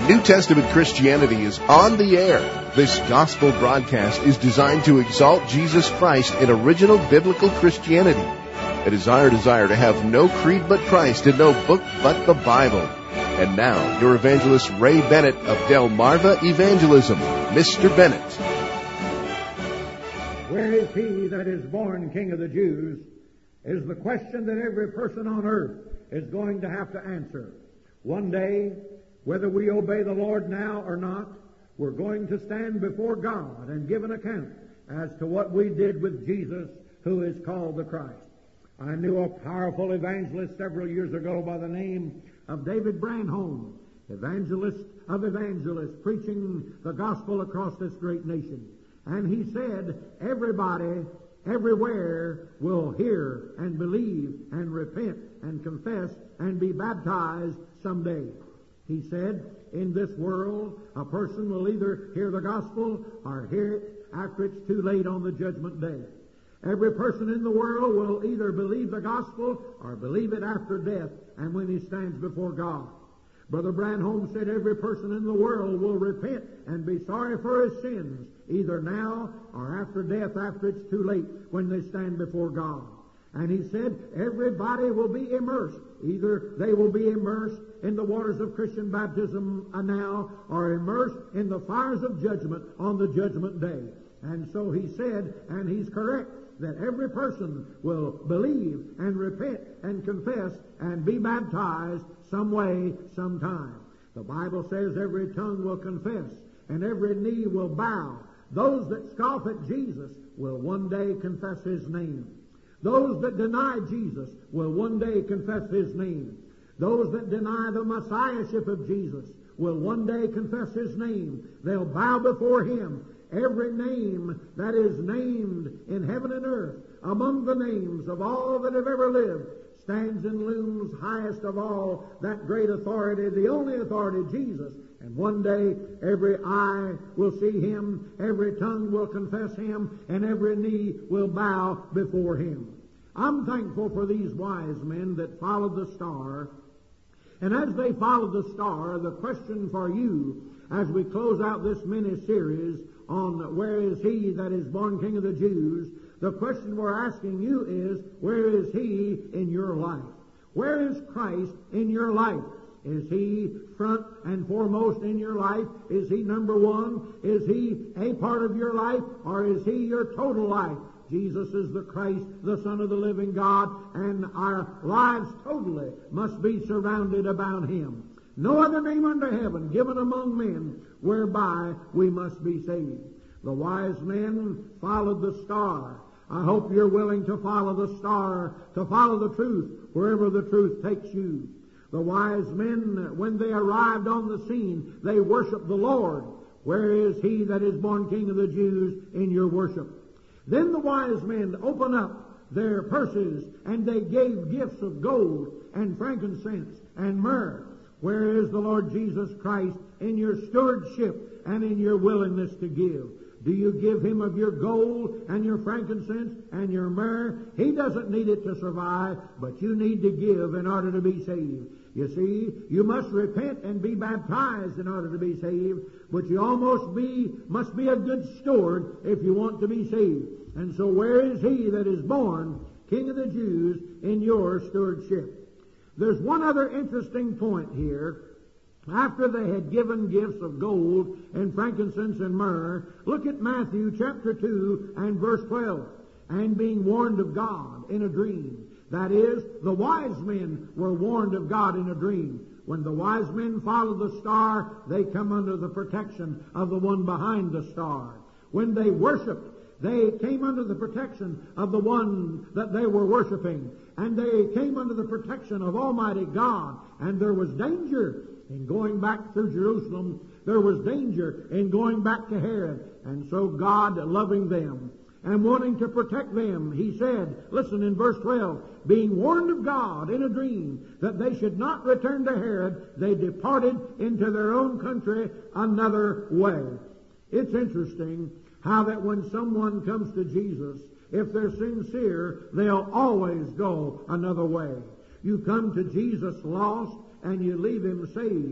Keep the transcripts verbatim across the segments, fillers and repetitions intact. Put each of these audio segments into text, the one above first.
New Testament Christianity is on the air. This gospel broadcast is designed to exalt Jesus Christ in original biblical Christianity. It is our desire to have no creed but Christ and no book but the Bible. And now, your evangelist Ray Bennett of Delmarva Evangelism. Mister Bennett. Where is he that is born King of the Jews is the question that every person on earth is going to have to answer. One day, whether we obey the Lord now or not, we're going to stand before God and give an account as to what we did with Jesus, who is called the Christ. I knew a powerful evangelist several years ago by the name of David Branholm, evangelist of evangelists, preaching the gospel across this great nation. And he said, everybody, everywhere will hear and believe and repent and confess and be baptized someday. He said, in this world, a person will either hear the gospel or hear it after it's too late on the judgment day. Every person in the world will either believe the gospel or believe it after death and when he stands before God. Brother Branholm said every person in the world will repent and be sorry for his sins, either now or after death, after it's too late, when they stand before God. And he said everybody will be immersed. Either they will be immersed in the waters of Christian baptism now or immersed in the fires of judgment on the judgment day. And so he said, and he's correct, that every person will believe and repent and confess and be baptized some way, sometime. The Bible says every tongue will confess and every knee will bow. Those that scoff at Jesus will one day confess his name. Those that deny Jesus will one day confess his name. Those that deny the Messiahship of Jesus will one day confess his name. They'll bow before him. Every name that is named in heaven and earth, among the names of all that have ever lived, stands and looms highest of all, that great authority, the only authority, Jesus. And one day every eye will see him, every tongue will confess him, and every knee will bow before him. I'm thankful for these wise men that followed the star. And as they followed the star, the question for you, as we close out this mini-series on where is he that is born King of the Jews, the question we're asking you is, where is he in your life? Where is Christ in your life? Is he front and foremost in your life? Is he number one? Is he a part of your life? Or is he your total life? Jesus is the Christ, the Son of the living God, and our lives totally must be surrounded about him. No other name under heaven given among men whereby we must be saved. The wise men followed the star. I hope you're willing to follow the star, to follow the truth wherever the truth takes you. The wise men, when they arrived on the scene, they worshiped the Lord. Where is he that is born King of the Jews in your worship? Then the wise men opened up their purses and they gave gifts of gold and frankincense and myrrh. Where is the Lord Jesus Christ in your stewardship and in your willingness to give? Do you give him of your gold and your frankincense and your myrrh? He doesn't need it to survive, but you need to give in order to be saved. You see, you must repent and be baptized in order to be saved, but you almost be must be a good steward if you want to be saved. And so where is he that is born King of the Jews in your stewardship? There's one other interesting point here. After they had given gifts of gold and frankincense and myrrh, look at Matthew chapter two and verse twelve. And being warned of God in a dream. That is, the wise men were warned of God in a dream. When the wise men follow the star, they come under the protection of the one behind the star. When they worshiped, they came under the protection of the one that they were worshiping. And they came under the protection of Almighty God. And there was danger in going back through Jerusalem. There was danger in going back to Herod. And so God, loving them and wanting to protect them, he said, listen in verse twelve, being warned of God in a dream that they should not return to Herod, they departed into their own country another way. It's interesting how that when someone comes to Jesus, if they're sincere, they'll always go another way. You come to Jesus lost and you leave him saved.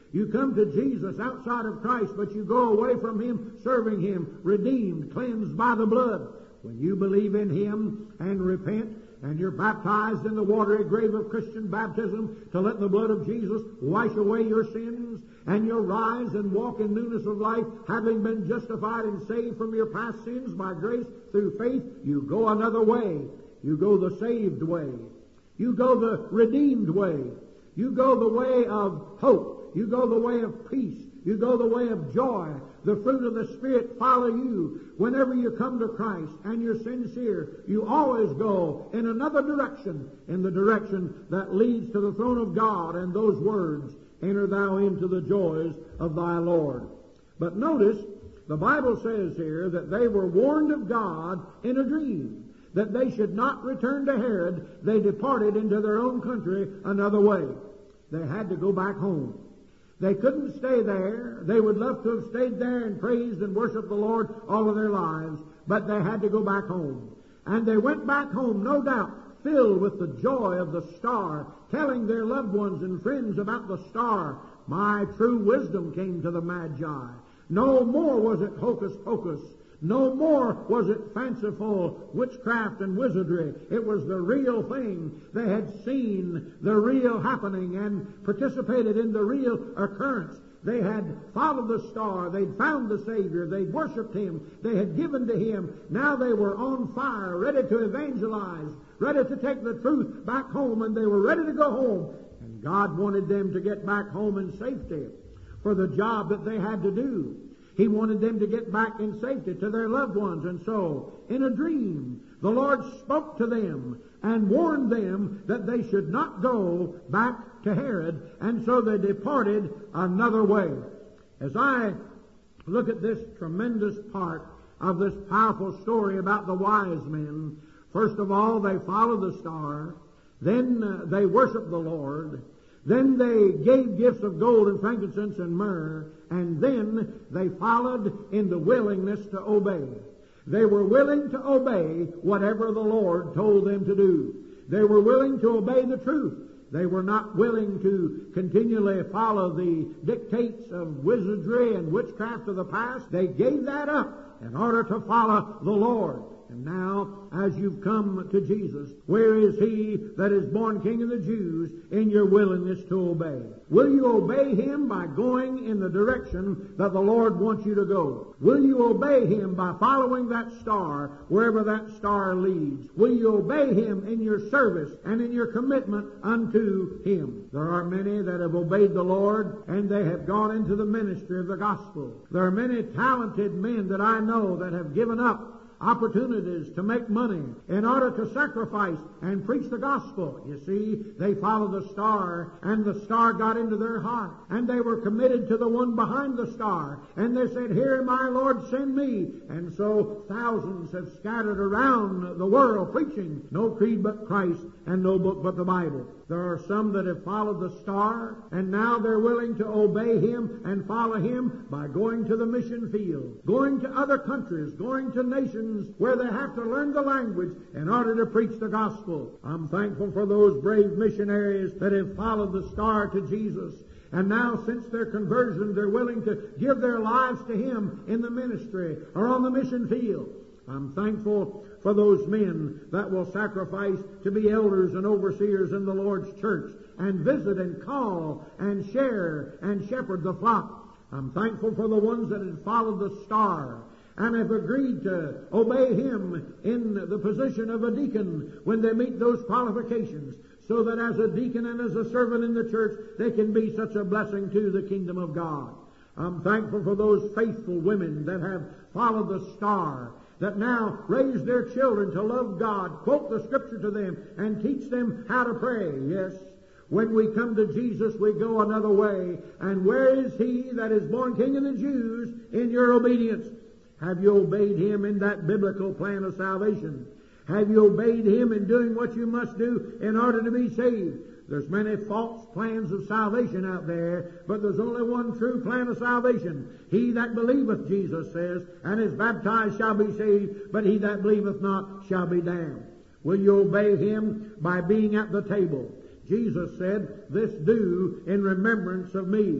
You come to Jesus outside of Christ, but you go away from Him, serving Him, redeemed, cleansed by the blood. When you believe in Him and repent, and you're baptized in the watery grave of Christian baptism to let the blood of Jesus wash away your sins, and you'll rise and walk in newness of life, having been justified and saved from your past sins by grace through faith, you go another way. You go the saved way. You go the redeemed way. You go the way of hope. You go the way of peace. You go the way of joy. The fruit of the Spirit follow you. Whenever you come to Christ and you're sincere, you always go in another direction, in the direction that leads to the throne of God and those words, enter thou into the joys of thy Lord. But notice, the Bible says here that they were warned of God in a dream, that they should not return to Herod. They departed into their own country another way. They had to go back home. They couldn't stay there. They would love to have stayed there and praised and worshiped the Lord all of their lives, but they had to go back home. And they went back home, no doubt, filled with the joy of the star, telling their loved ones and friends about the star. My true wisdom came to the Magi. No more was it hocus pocus. No more was it fanciful witchcraft and wizardry. It was the real thing. They had seen the real happening and participated in the real occurrence. They had followed the star. They'd found the Savior. They'd worshipped Him. They had given to Him. Now they were on fire, ready to evangelize, ready to take the truth back home, and they were ready to go home. And God wanted them to get back home in safety for the job that they had to do. He wanted them to get back in safety to their loved ones. And so, in a dream, the Lord spoke to them and warned them that they should not go back to Herod. And so they departed another way. As I look at this tremendous part of this powerful story about the wise men, first of all, they followed the star. Then uh, they worshiped the Lord. Then they gave gifts of gold and frankincense and myrrh, and then they followed in the willingness to obey. They were willing to obey whatever the Lord told them to do. They were willing to obey the truth. They were not willing to continually follow the dictates of wizardry and witchcraft of the past. They gave that up in order to follow the Lord. And now, as you've come to Jesus, where is He that is born King of the Jews in your willingness to obey? Will you obey Him by going in the direction that the Lord wants you to go? Will you obey Him by following that star wherever that star leads? Will you obey Him in your service and in your commitment unto Him? There are many that have obeyed the Lord and they have gone into the ministry of the gospel. There are many talented men that I know that have given up opportunities to make money in order to sacrifice and preach the gospel. You see, they followed the star, and the star got into their heart, and they were committed to the one behind the star, and they said, "Here, my Lord, send me." And so thousands have scattered around the world preaching no creed but Christ and no book but the Bible. There are some that have followed the star, and now they're willing to obey Him and follow Him by going to the mission field, going to other countries, going to nations where they have to learn the language in order to preach the gospel. I'm thankful for those brave missionaries that have followed the star to Jesus. And now, since their conversion, they're willing to give their lives to Him in the ministry or on the mission field. I'm thankful for those men that will sacrifice to be elders and overseers in the Lord's church and visit and call and share and shepherd the flock. I'm thankful for the ones that have followed the star and have agreed to obey Him in the position of a deacon when they meet those qualifications, so that as a deacon and as a servant in the church, they can be such a blessing to the kingdom of God. I'm thankful for those faithful women that have followed the star, that now raise their children to love God, quote the Scripture to them, and teach them how to pray. Yes, when we come to Jesus, we go another way. And where is He that is born King of the Jews in your obedience? Have you obeyed Him in that biblical plan of salvation? Have you obeyed Him in doing what you must do in order to be saved? There's many false plans of salvation out there, but there's only one true plan of salvation. He that believeth, Jesus says, and is baptized shall be saved, but he that believeth not shall be damned. Will you obey Him by being at the table? Jesus said, "This do in remembrance of me."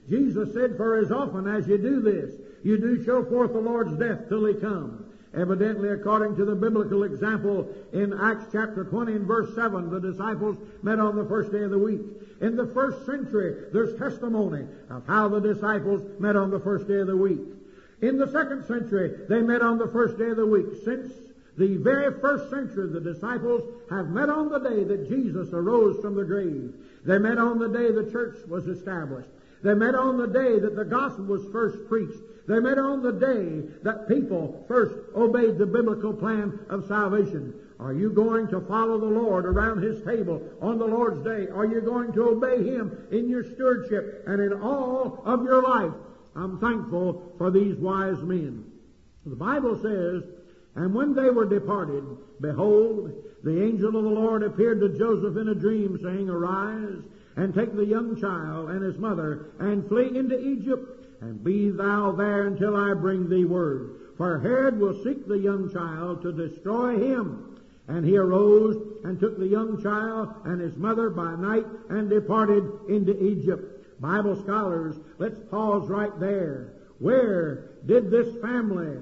Jesus said, for as often as you do this, you do show forth the Lord's death till He come. Evidently, according to the biblical example in Acts chapter twenty and verse seven, the disciples met on the first day of the week. In the first century, there's testimony of how the disciples met on the first day of the week. In the second century, they met on the first day of the week. Since the very first century, the disciples have met on the day that Jesus arose from the grave. They met on the day the church was established. They met on the day that the gospel was first preached. They met on the day that people first obeyed the biblical plan of salvation. Are you going to follow the Lord around His table on the Lord's day? Are you going to obey Him in your stewardship and in all of your life? I'm thankful for these wise men. The Bible says, and when they were departed, behold, the angel of the Lord appeared to Joseph in a dream, saying, Arise, and take the young child and his mother, and flee into Egypt, and be thou there until I bring thee word. For Herod will seek the young child to destroy him. And he arose and took the young child and his mother by night and departed into Egypt. Bible scholars, let's pause right there. Where did this family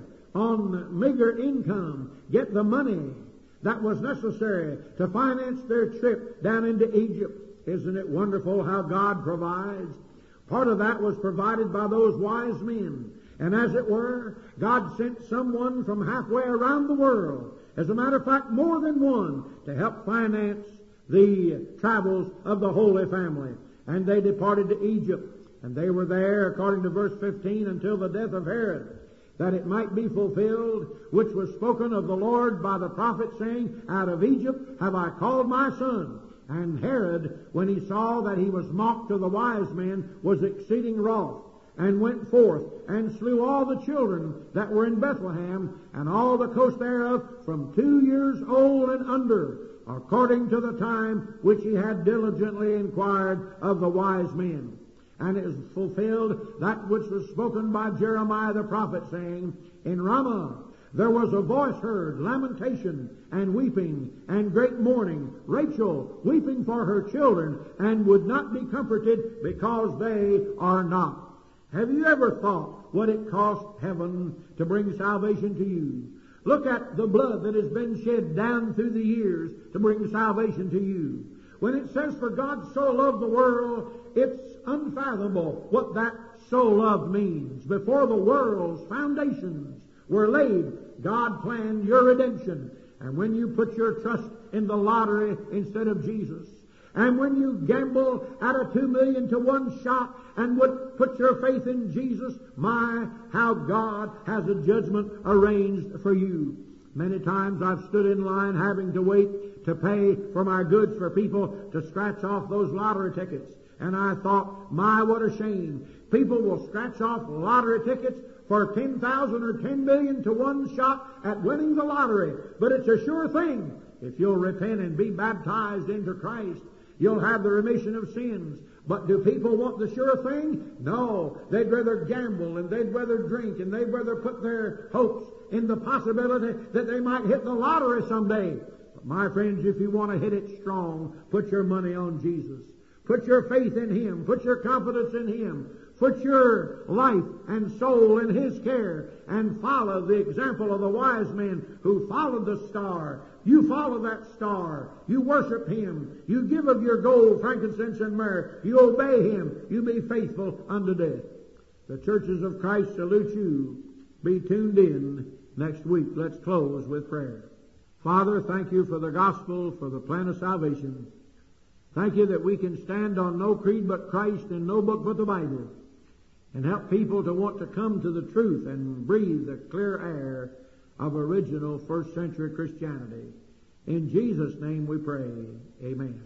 on meager income get the money that was necessary to finance their trip down into Egypt? Isn't it wonderful how God provides? Part of that was provided by those wise men. And as it were, God sent someone from halfway around the world, as a matter of fact, more than one, to help finance the travels of the Holy Family. And they departed to Egypt. And they were there, according to verse fifteen, until the death of Herod, that it might be fulfilled, which was spoken of the Lord by the prophet, saying, Out of Egypt have I called my son. And Herod, when he saw that he was mocked of the wise men, was exceeding wroth, and went forth, and slew all the children that were in Bethlehem, and all the coast thereof, from two years old and under, according to the time which he had diligently inquired of the wise men. And it was fulfilled that which was spoken by Jeremiah the prophet, saying, In Ramah there was a voice heard, lamentation and weeping and great mourning, Rachel weeping for her children, and would not be comforted because they are not. Have you ever thought what it cost heaven to bring salvation to you? Look at the blood that has been shed down through the years to bring salvation to you. When it says, For God so loved the world, it's unfathomable what that so loved means. Before the world's foundations were laid, God planned your redemption. And when you put your trust in the lottery instead of Jesus, and when you gamble at a two million to one shot and would put your faith in Jesus, my, how God has a judgment arranged for you. Many times I've stood in line having to wait to pay for my goods for people to scratch off those lottery tickets. And I thought, my, what a shame. People will scratch off lottery tickets for ten thousand or ten million to one shot at winning the lottery. But it's a sure thing. If you'll repent and be baptized into Christ, you'll have the remission of sins. But do people want the sure thing? No. They'd rather gamble, and they'd rather drink, and they'd rather put their hopes in the possibility that they might hit the lottery someday. But my friends, if you want to hit it strong, put your money on Jesus. Put your faith in Him. Put your confidence in Him. Put your life and soul in His care, and follow the example of the wise men who followed the star. You follow that star. You worship Him. You give of your gold, frankincense, and myrrh. You obey Him. You be faithful unto death. The churches of Christ salute you. Be tuned in next week. Let's close with prayer. Father, thank you for the gospel, for the plan of salvation. Thank you that we can stand on no creed but Christ and no book but the Bible, and help people to want to come to the truth and breathe the clear air of original first century Christianity. In Jesus' name we pray. Amen.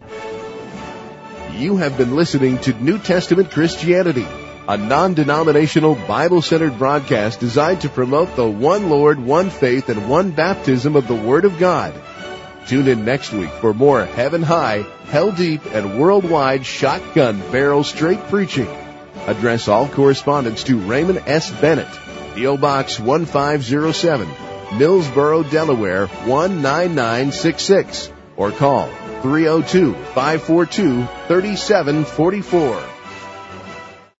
You have been listening to New Testament Christianity, a non-denominational Bible-centered broadcast designed to promote the one Lord, one faith, and one baptism of the Word of God. Tune in next week for more heaven high, hell deep, and worldwide shotgun barrel straight preaching. Address all correspondence to Raymond S. Bennett, P O Box one five zero seven, Millsboro, Delaware one nine nine six six, or call three oh two, five four two, three seven four four.